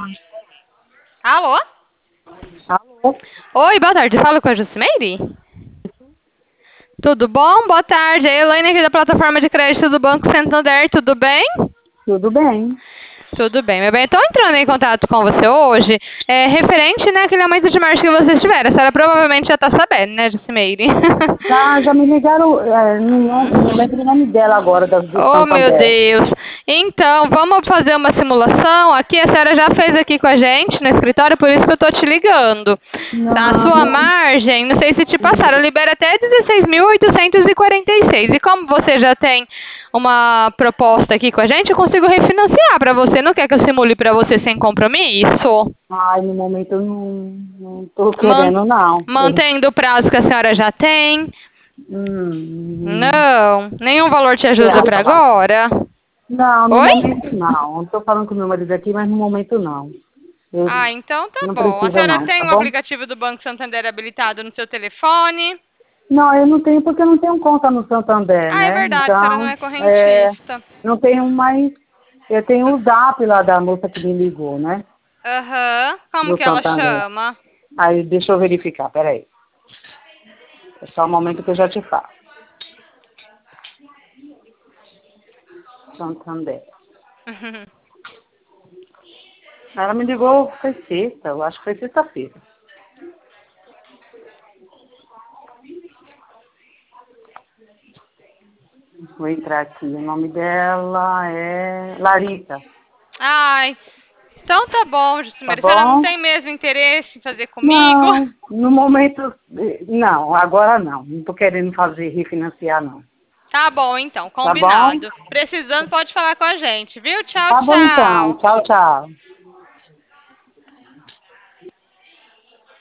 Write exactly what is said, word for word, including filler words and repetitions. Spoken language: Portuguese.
Alô? Alô? Oi, boa tarde. Falo com a Jucimeire? Tudo bom? Boa tarde. É a Elaine aqui da plataforma de crédito do Banco Santander. Tudo bem? Tudo bem. Tudo bem, meu bem. Estou entrando em contato com você hoje, é, referente, né, àquele aumento de margem que vocês tiveram. A senhora provavelmente já está sabendo, né, Jucimeire? Já, já me ligaram, é, não, não lembro o nome dela agora, da, do Oh, meu Santander. Deus. Então, vamos fazer uma simulação aqui. A senhora já fez aqui com a gente no escritório, por isso que eu estou te ligando. A Não, sua não. margem, não sei se te passaram, libera até dezesseis mil oitocentos e quarenta e seis. E como você já tem uma proposta aqui com a gente, eu consigo refinanciar para você. Não quer que eu simule para você sem compromisso? Ai, no momento eu não, não tô Man- querendo, não. Eu- Mantendo o prazo que a senhora já tem? hum, Não. Nenhum valor te ajuda para grava. agora? Não, no Oi? momento não. Estou falando com meu marido aqui, mas no momento não. Eu Ah, então tá não bom. A precisa senhora não, tem tá o bom? aplicativo do Banco Santander habilitado no seu telefone? Não, eu não tenho porque eu não tenho conta no Santander, Ah, é né? verdade, a senhora não Então, é é, correntista. não tenho mais. Eu tenho o zap lá da moça que me ligou, né? Aham. Como Do que ela Santander. chama? Aí, deixa eu verificar, peraí. É só um momento que eu já te falo. Santander. Ela me ligou, foi sexta, eu acho que foi sexta-feira. Vou entrar aqui. O nome dela é Larissa, Ai, então tá bom, tá Jucimere. A senhora não bom? tem mesmo interesse em fazer comigo? Não, no momento, eh, não, agora não. Não tô querendo fazer, refinanciar, não. Tá bom, então, Tá bom? combinado. Precisando, pode falar com a gente, viu? Tchau, Tá bom então. tchau. Tchau, tchau.